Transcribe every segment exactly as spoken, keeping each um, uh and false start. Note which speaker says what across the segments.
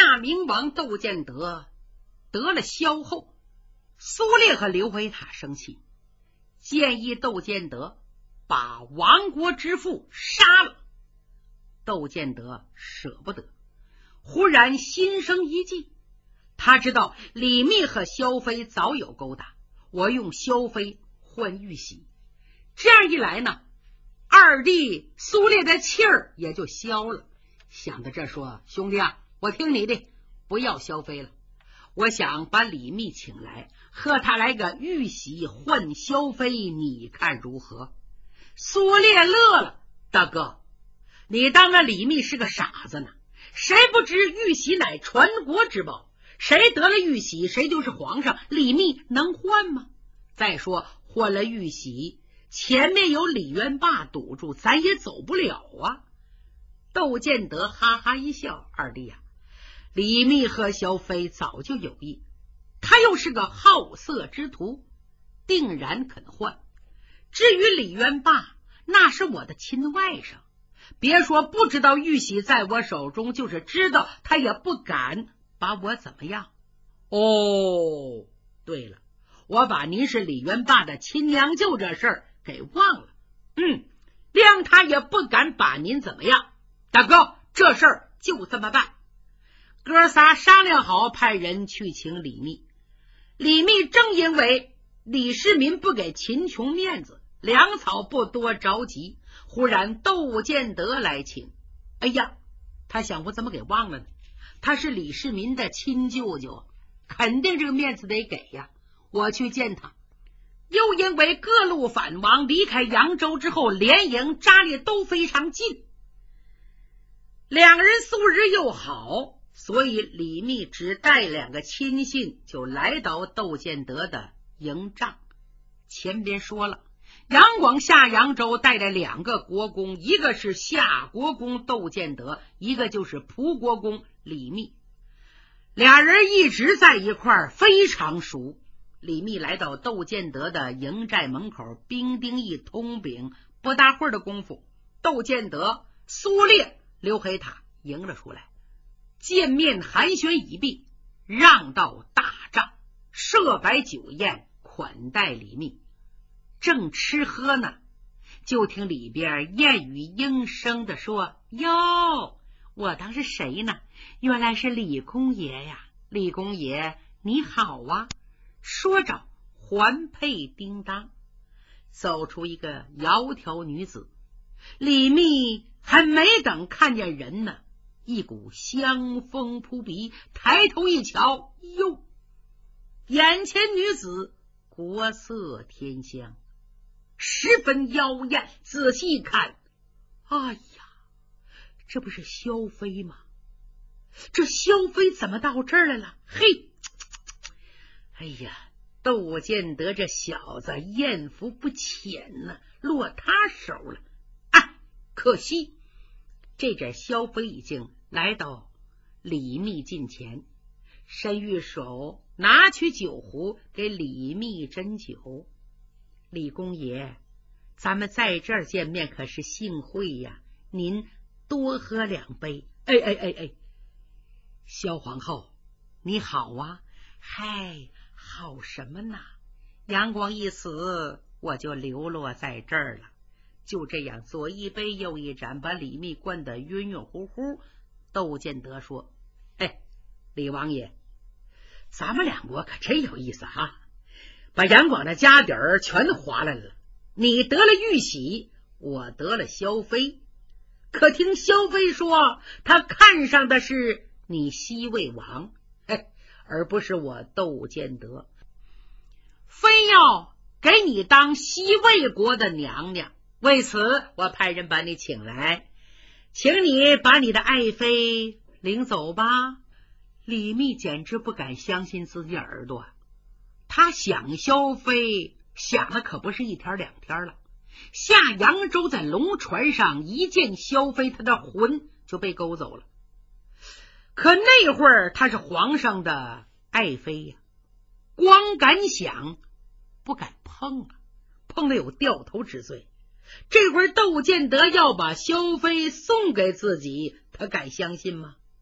Speaker 1: 大明王窦建德得了萧后，苏烈和刘回塔生气，建议窦建德把亡国之父杀了。窦建德舍不得，忽然心生一计，他知道李密和萧妃早有勾搭，我用萧妃换玉玺，这样一来呢，二弟苏烈的气儿也就消了。想到这说，兄弟啊，我听你的，不要萧妃了，我想把李密请来，和他来个玉玺换萧妃，你看如何？苏烈乐了，大哥，你当那李密是个傻子呢？谁不知玉玺乃传国之宝，谁得了玉玺谁就是皇上，李密能换吗？再说换了玉玺，前面有李元霸堵住，咱也走不了啊。窦建德哈哈一笑，二弟啊，李密和萧妃早就有意，他又是个好色之徒，定然肯换。至于李元霸，那是我的亲外甥，别说不知道玉玺在我手中，就是知道他也不敢把我怎么样。哦，对了，我把您是李元霸的亲娘舅这事儿给忘了，嗯，谅他也不敢把您怎么样。大哥，这事儿就这么办。哥仨商量好，派人去请李密。李密正因为李世民不给秦琼面子，粮草不多，着急。忽然窦建德来请，哎呀，他想我怎么给忘了呢？他是李世民的亲舅舅，肯定这个面子得给呀。我去见他。又因为各路反王离开扬州之后，连营扎列都非常近，两人素日又好，所以李密只带两个亲信就来到窦建德的营帐。前边说了，杨广下扬州带着两个国公，一个是夏国公窦建德，一个就是蒲国公李密，俩人一直在一块儿，非常熟。李密来到窦建德的营寨门口，兵丁一通禀，不大会儿的功夫，窦建德、苏烈、刘黑塔迎了出来，见面寒暄已毕，让到大帐，设摆酒宴款待李密。正吃喝呢，就听里边燕语应声的说：哟，我当是谁呢？原来是李公爷呀！李公爷你好啊！说着环佩叮当，走出一个窈窕女子。李密还没等看见人呢，一股香风扑鼻，抬头一瞧，哟，眼前女子国色天香，十分妖艳。仔细一看，哎呀，这不是萧妃吗？这萧妃怎么到这儿来了？嘿，哎呀，窦建德这小子艳福不浅呢、啊，落他手了。啊，可惜这阵萧妃已经来到李密近前，伸玉手拿取酒壶给李密斟酒。李公爷，咱们在这儿见面可是幸会呀，您多喝两杯。哎哎哎哎，萧皇后你好啊。嗨，好什么呢？杨广一死，我就流落在这儿了。就这样左一杯右一盏，把李密灌得晕晕乎乎。窦建德说：哎，李王爷，咱们两国可真有意思哈，把杨广的家底儿全划来了。你得了玉玺，我得了萧妃。可听萧妃说，他看上的是你西魏王，嘿，而不是我窦建德，非要给你当西魏国的娘娘。为此我派人把你请来，请你把你的爱妃领走吧。李密简直不敢相信自己耳朵，他想萧妃想的可不是一天两天了。下扬州在龙船上一见萧妃，他的魂就被勾走了。可那会儿他是皇上的爱妃呀，光敢想不敢碰啊，碰了有掉头之罪。这会儿窦建德要把萧妃送给自己，他敢相信吗？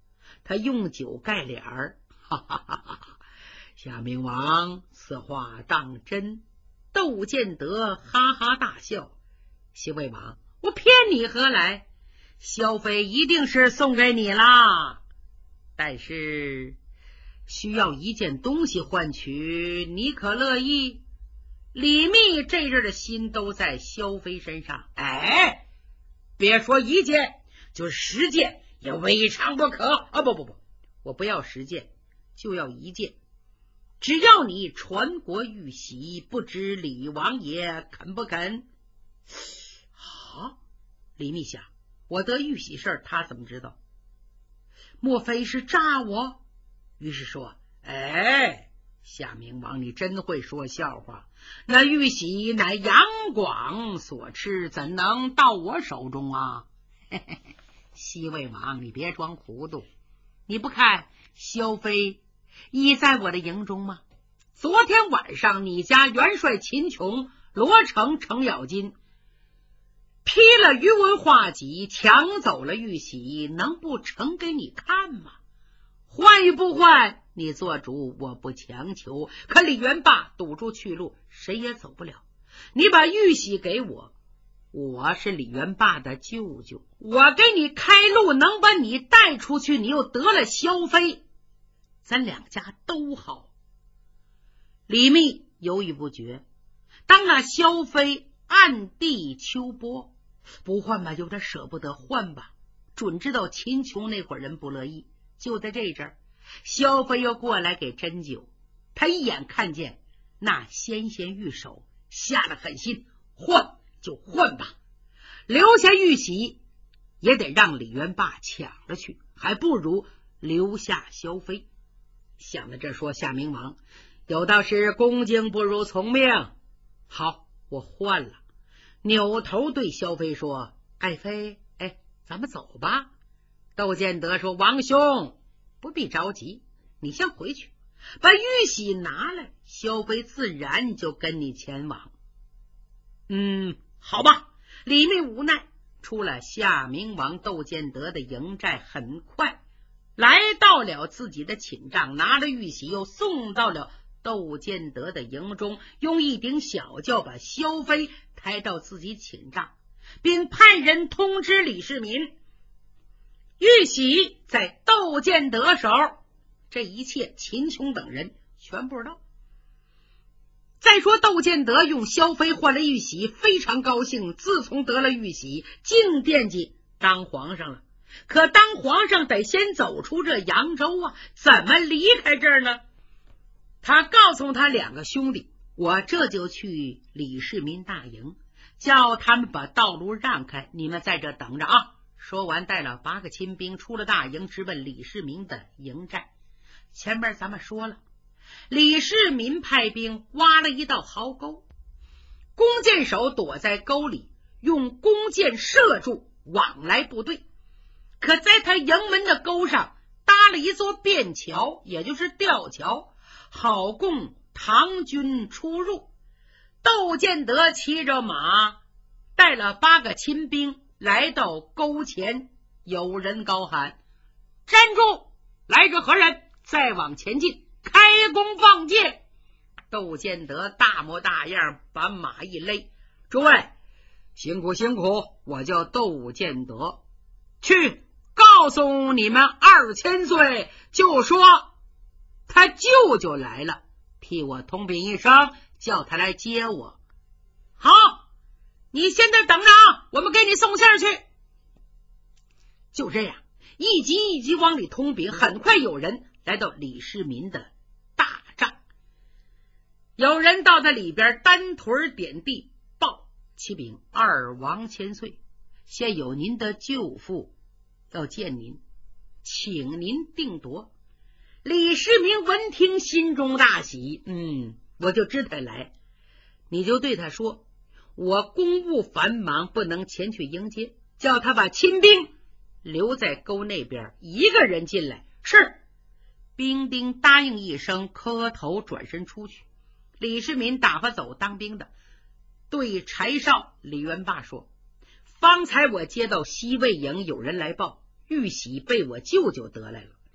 Speaker 1: 他用酒盖脸儿，哈哈哈哈！夏明王，此话当真？窦建德哈哈大笑。西魏王，我骗你何来？萧妃一定是送给你啦，但是需要一件东西换取，你可乐意？李密这阵的心都在萧妃身上。哎，别说一件，就十件也未尝不可啊！不不不，我不要十件，就要一件。只要你传国玉玺，不知李王爷肯不肯？啊！李密想，我得玉玺事儿，他怎么知道？莫非是诈我？于是说：哎，夏明王，你真会说笑话。那玉玺乃杨广所持，怎能到我手中啊？嘿嘿嘿，西魏王，你别装糊涂。你不看萧妃已在我的营中吗？昨天晚上你家元帅秦琼罗成程咬金批了于文画戟，抢走了玉玺，能不呈给你看吗？换与不换你做主，我不强求。可李元霸堵住去路，谁也走不了。你把玉玺给我，我是李元霸的舅舅，我给你开路，能把你带出去，你又得了萧妃，咱两家都好。李密犹豫不决，当那萧妃暗地秋波，不换吧，有点舍不得，换吧，准知道秦琼那伙人不乐意。就在这阵儿，萧妃又过来给斟酒，他一眼看见那纤纤玉手，下了狠心，换就换吧，留下玉玺也得让李元霸抢了去，还不如留下萧妃。想到这，说夏明王，有道是恭敬不如从命，好，我换了。扭头对萧妃说：爱妃，哎，咱们走吧。窦建德说：王兄不必着急，你先回去把玉玺拿来，萧妃自然就跟你前往。嗯，好吧。李密无奈出了夏明王窦建德的营寨，很快来到了自己的寝帐，拿了玉玺又送到了窦建德的营中，用一顶小轿把萧妃抬到自己寝帐，并派人通知李世民，玉玺在窦建德手。这一切秦琼等人全不知道。再说窦建德用萧妃换了玉玺，非常高兴，自从得了玉玺，净惦记当皇上了。可当皇上得先走出这扬州啊，怎么离开这儿呢？他告诉他两个兄弟，我这就去李世民大营，叫他们把道路让开，你们在这等着啊。说完带了八个亲兵出了大营，直奔李世民的营寨。前面咱们说了，李世民派兵挖了一道壕沟，弓箭手躲在沟里，用弓箭射住往来部队。可在他营门的沟上搭了一座便桥，也就是吊桥，好供唐军出入。窦建德骑着马，带了八个亲兵来到沟前，有人高喊：站住！来者何人？再往前进，开弓放箭。窦建德大模大样，把马一勒：诸位辛苦辛苦，我叫窦建德，去告诉你们二千岁，就说他舅舅来了，替我通禀一声，叫他来接我。好，你先在等着啊，我们给你送信儿去。就这样一级一级往里通禀，很快有人来到李世民的大帐，有人到他里边单腿点地报：启禀二王千岁，现有您的舅父要见您，请您定夺。李世民闻听心中大喜，嗯，我就知他来。你就对他说，我公务繁忙，不能前去迎接，叫他把亲兵留在沟那边，一个人进来。是。兵丁答应一声，磕头转身出去。李世民打发走当兵的，对柴少李元霸说：方才我接到西魏营有人来报，玉玺被我舅舅得来了，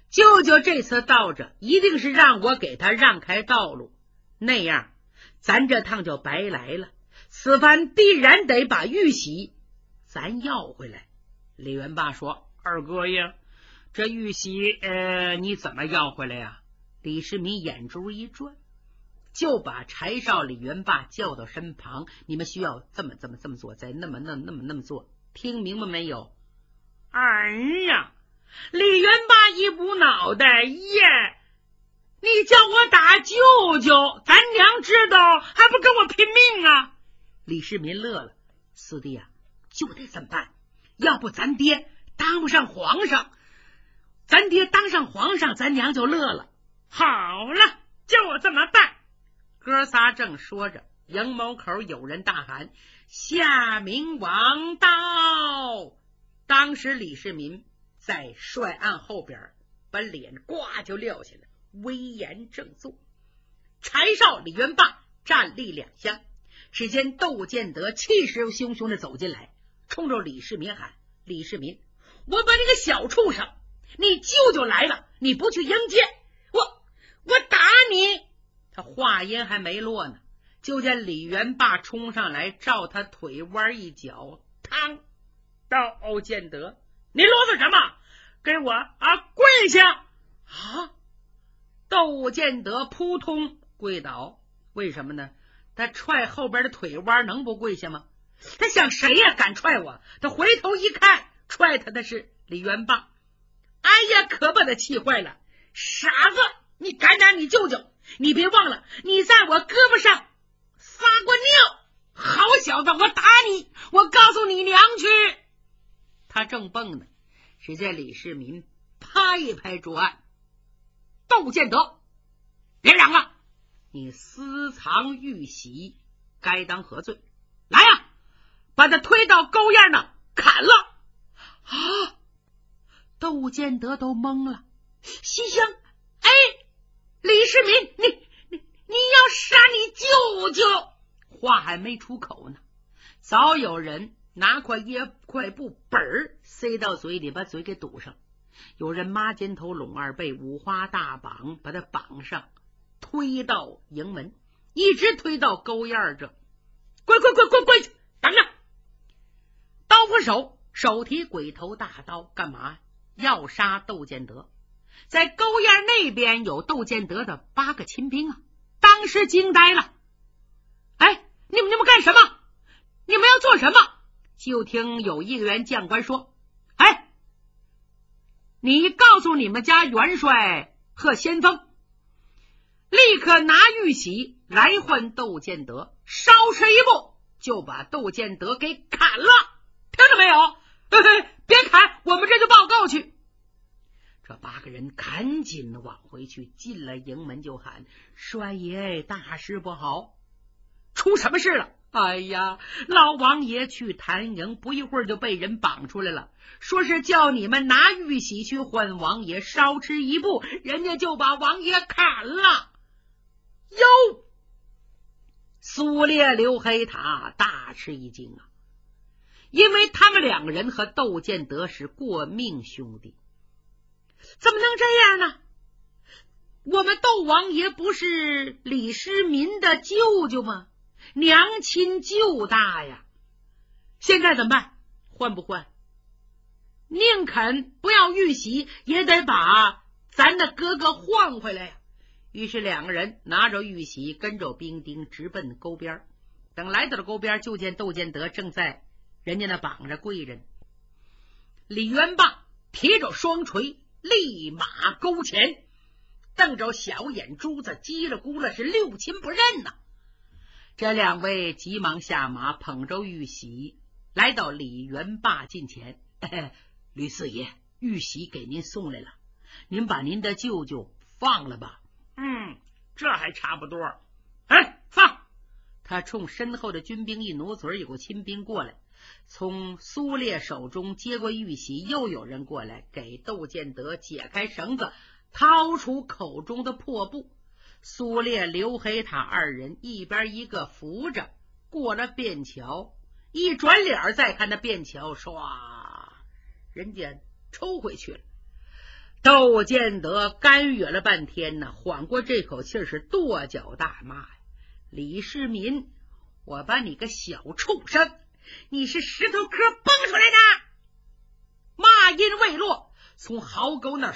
Speaker 1: 舅舅这次到这一定是让我给他让开道路，那样咱这趟就白来了，此番必然得把玉玺咱要回来。李元霸说，二哥呀，这玉玺呃，你怎么要回来呀？李世民眼珠一转，就把柴少、李元霸叫到身旁，你们需要这么这么这么做，再那么那么那么那么做，听明白没有？哎呀，李元霸一补脑袋，耶，你叫我打舅舅，咱娘知道还不跟我拼命啊？李世民乐了，四弟啊，就得这么办，要不咱爹当不上皇上，咱爹当上皇上，咱娘就乐了。好了，就这么办。哥仨正说着，营门口有人大喊，夏明王到。当时李世民在帅案后边把脸呱就撂下来，威严正坐。柴少、李元霸站立两厢，只见窦建德气势汹汹的走进来，冲着李世民喊，李世民，我把你个小畜生，你舅舅来了，你不去迎接，我我打你。他话音还没落呢，就见李元霸冲上来，照他腿弯一脚，嘡！窦建德，你啰嗦什么？给我啊跪下！啊！窦建德扑通跪倒，为什么呢？他踹后边的腿弯，能不跪下吗？他想谁呀、啊、敢踹我？他回头一看，踹他的是李元霸。哎呀，可把他气坏了！傻子，你敢打你舅舅？你别忘了，你在我胳膊上撒过尿！好小子，我打你！我告诉你娘去！他正蹦呢，只见李世民拍一拍桌案，窦建德，别嚷了，你私藏玉玺，该当何罪？来呀、啊，把他推到沟沿那砍了！啊！窦建德都懵了，西厢，哎，李世民，你你你要杀你舅舅！话还没出口呢，早有人拿块椰块布本儿塞到嘴里，把嘴给堵上。有人抹肩头拢二背，五花大绑把他绑上，推到营门，一直推到沟沿这。跪跪跪跪跪去，等着！刀斧手手提鬼头大刀，干嘛？要杀窦建德。在沟沿那边有窦建德的八个亲兵啊，当时惊呆了。哎，你们你们干什么？你们要做什么？就听有一个员将官说，哎，你告诉你们家元帅贺先锋，立刻拿玉玺来换窦建德，稍迟一步就把窦建德给砍了，听到没有？嘿嘿，别砍，我们这就报告去。这八个人赶紧往回去，进了营门就喊，帅爷，大事不好，出什么事了？哎呀，老王爷去谭营，不一会儿就被人绑出来了，说是叫你们拿玉玺去换王爷，稍迟一步人家就把王爷砍了。哟，苏烈、刘黑塔大吃一惊啊，因为他们两个人和窦建德是过命兄弟，怎么能这样呢？我们窦王爷不是李世民的舅舅吗？娘亲舅大呀，现在怎么办？换不换？宁肯不要玉玺，也得把咱的哥哥换回来呀。于是两个人拿着玉玺，跟着兵丁直奔沟边。等来到了沟边，就见窦建德正在人家那绑着跪着。李元霸提着双锤，立马勾前，瞪着小眼珠子，叽里咕噜是六亲不认呐、啊。这两位急忙下马，捧着玉玺来到李元霸近前。哎，吕四爷，玉玺给您送来了，您把您的舅舅放了吧。嗯，这还差不多。哎，放！他冲身后的军兵一挪嘴，有个亲兵过来，从苏烈手中接过玉玺，又有人过来给窦建德解开绳子，掏出口中的破布。苏烈、刘黑塔二人一边一个扶着过了便桥，一转脸再看那便桥，唰，人家抽回去了。 窦建德干哕了半天呢，缓过这口气是跺脚大骂呀：李世民，我把你个小畜生，你是石头壳蹦出来的！骂音未落，从壕沟那儿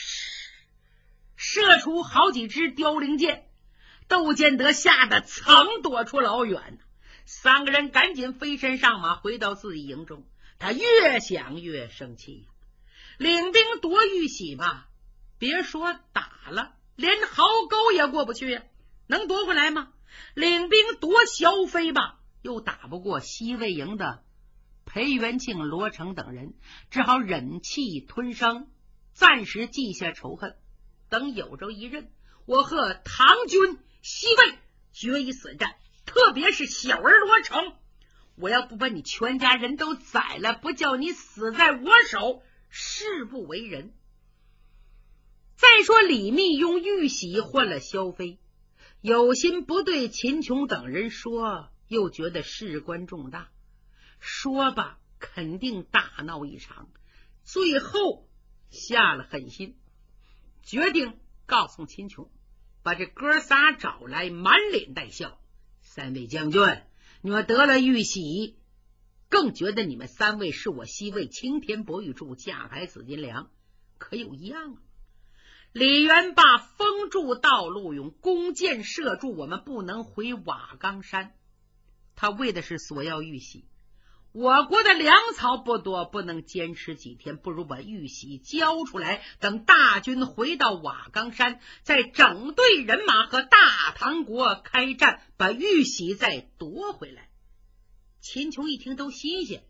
Speaker 1: 射出好几支凋零箭，窦建德吓得曾躲出老远。三个人赶紧飞身上马，回到自己营中。他越想越生气，领兵夺玉玺吧，别说打了，连壕沟也过不去呀，能夺回来吗？领兵夺萧飞吧，又打不过西魏营的裴元庆、罗成等人，只好忍气吞声，暂时记下仇恨。等有朝一日，我和唐军西魏决一死战，特别是小儿罗成，我要不把你全家人都宰了，不叫你死在我手，誓不为人。再说李密用玉玺换了萧飞，有心不对秦琼等人说，又觉得事关重大，说吧肯定大闹一场，最后下了狠心，决定告诉秦琼，把这哥仨找来，满脸带笑：三位将军，你们得了玉玺，更觉得你们三位是我西魏青天博玉柱，架海紫金梁，可有一样啊？李元霸封住道路，用弓箭射住我们，不能回瓦岗山。他为的是索要玉玺。我国的粮草不多，不能坚持几天，不如把玉玺交出来，等大军回到瓦岗山，再整队人马和大唐国开战，把玉玺再夺回来。秦琼一听都新鲜，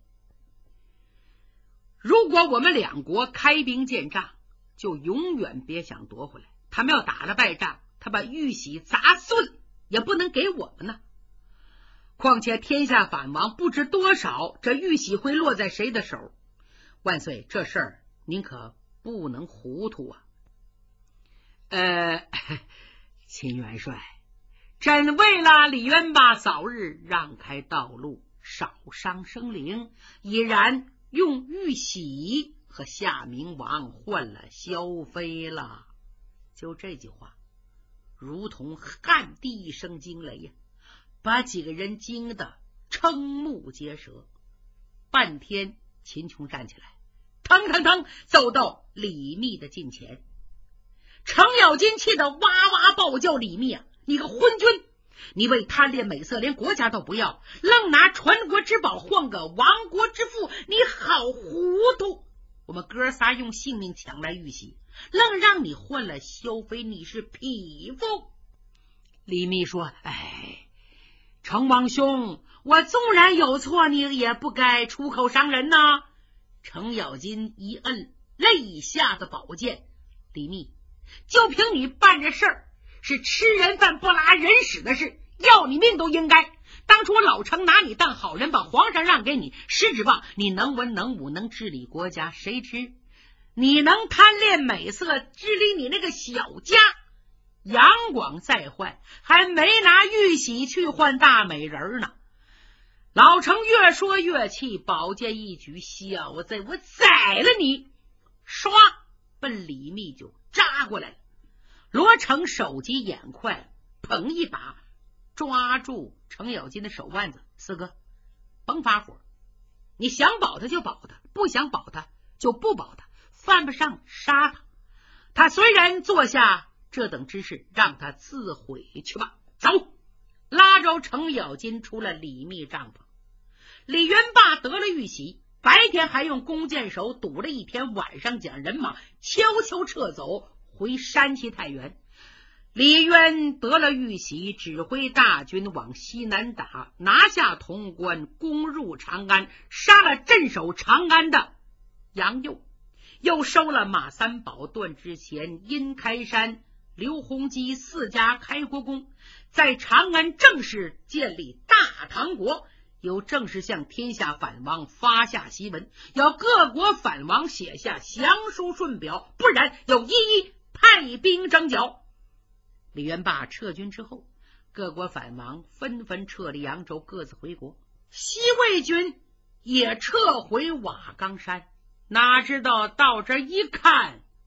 Speaker 1: 如果我们两国开兵见仗，就永远别想夺回来。他们要打了败仗，他把玉玺砸碎也不能给我们呢。况且天下反王不知多少，这玉玺会落在谁的手？万岁，这事儿您可不能糊涂啊！呃，秦元帅，朕为了李元霸早日让开道路，少伤生灵，已然用玉玺和夏明王换了萧飞了。就这句话，如同汗滴一声惊雷呀，把几个人惊得瞠目结舌。半天，秦琼站起来，腾腾腾走到李密的近前。程咬金气得哇哇暴叫：李密啊，你个昏君，你为贪恋美色，连国家都不要，愣拿传国之宝换个亡国之父，你好糊涂！我们哥仨用性命抢来玉玺，愣让你换了萧飞，你是匹夫！李密说：哎，程王兄，我纵然有错，你也不该出口伤人呐。程咬金一摁肋下的宝剑：李密，就凭你办这事儿，是吃人饭不拉人屎的事，要你命都应该。当初老程拿你当好人，把皇上让给你，是指望你能文能武，能治理国家，谁知你能贪恋美色，治理你那个小家，杨广再坏，还没拿玉玺去换大美人呢。老程越说越气，宝剑一举：小子，我宰了你！唰，奔李密就扎过来了。罗成手疾眼快，捧一把抓住程咬金的手腕子：四哥，甭发火，你想保他就保他，不想保他就不保他，犯不上杀他。他虽然做下这等之事，让他自毁去吧。走！拉着程咬金出了李密帐篷。李元霸得了玉玺，白天还用弓箭手堵了一天，晚上将人马悄悄撤走回山西太原。李渊得了玉玺，指挥大军往西南打，拿下潼关，攻入长安，杀了镇守长安的杨佑，又收了马三宝、段之前、殷开山、刘洪基四家开国公，在长安正式建立大唐国，又正式向天下反王发下檄文，要各国反王写下降书顺表，不然要一一派兵征剿。李元霸撤军之后，各国反王纷纷撤离扬州，各自回国。西魏军也撤回瓦岗山，哪知道到这一看，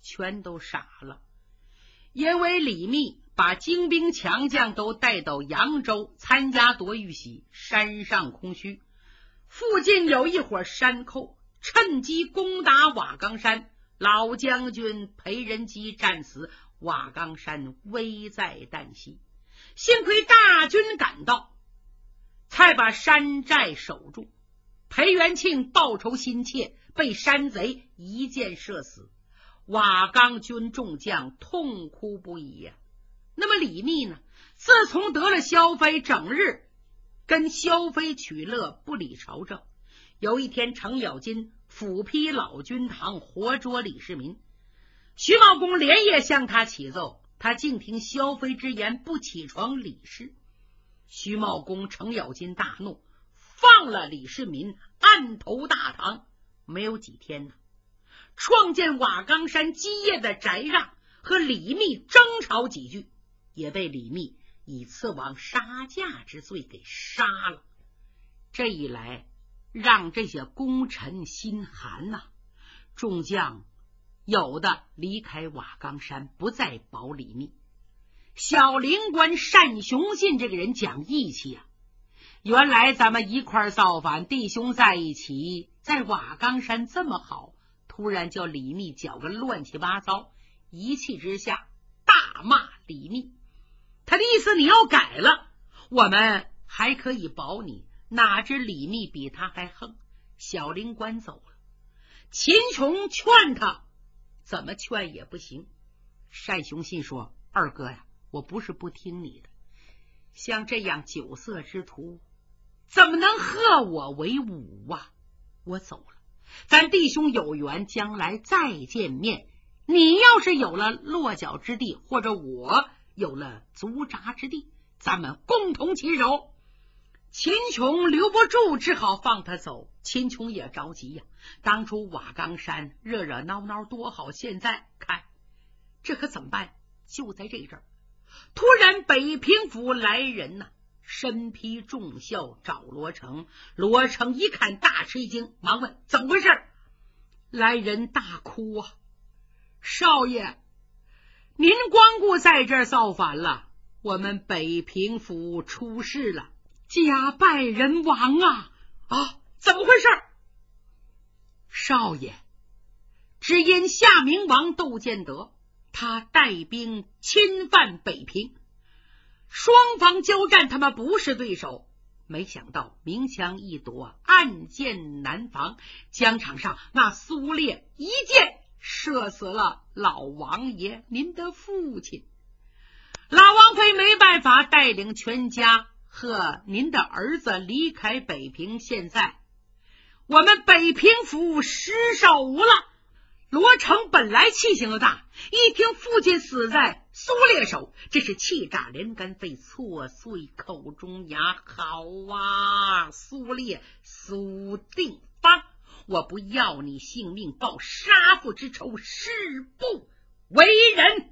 Speaker 1: 全都傻了。因为李密把精兵强将都带到扬州参加夺玉玺，山上空虚，附近有一伙山寇趁机攻打瓦岗山，老将军裴仁基战死，瓦岗山危在旦夕。幸亏大军赶到，才把山寨守住。裴元庆报仇心切，被山贼一箭射死，瓦岗军众将痛哭不已呀、啊。那么李密呢？自从得了萧妃，整日跟萧妃取乐，不理朝政。有一天，程咬金斧劈老君堂，活捉李世民。徐茂公连夜向他启奏，他竟听萧妃之言，不起床理事。徐茂公、程咬金大怒，放了李世民，暗投大唐。没有几天呢，创建瓦岗山基业的翟让和李密争吵几句，也被李密以刺王杀驾之罪给杀了。这一来，让这些功臣心寒呐、啊，众将有的离开瓦岗山，不再保李密。小灵官单雄信这个人讲义气啊，原来咱们一块造反，弟兄在一起，在瓦岗山这么好，突然叫李密搅个乱七八糟，一气之下大骂李密。他的意思，你要改了，我们还可以保你。哪知李密比他还横，小灵官走了。秦琼劝他，怎么劝也不行。单雄信说，二哥呀，我不是不听你的，像这样酒色之徒怎么能和我为伍啊？我走了，咱弟兄有缘，将来再见面。你要是有了落脚之地，或者我有了足扎之地，咱们共同齐手。秦琼留不住，只好放他走。秦琼也着急呀、啊，当初瓦岗山热热闹闹多好，现在看这可怎么办？就在这阵儿，突然北平府来人呐、啊，身披重孝找罗成。罗成一看大吃一惊，忙问怎么回事。来人大哭啊，少爷，您光顾在这儿造反了，我们北平府出事了，家败人亡啊！啊，怎么回事？少爷，只因夏明王窦建德，他带兵侵犯北平，双方交战，他们不是对手。没想到明枪易躲，暗箭难防，疆场上那苏烈一箭射死了老王爷您的父亲。老王妃没办法，带领全家和您的儿子离开北平，现在我们北平府失守了。罗成本来气性又大，一听父亲死在苏烈手，这是气炸连肝肺，挫碎口中牙。好啊，苏烈，苏定方，我不要你性命，报杀父之仇，誓不为人。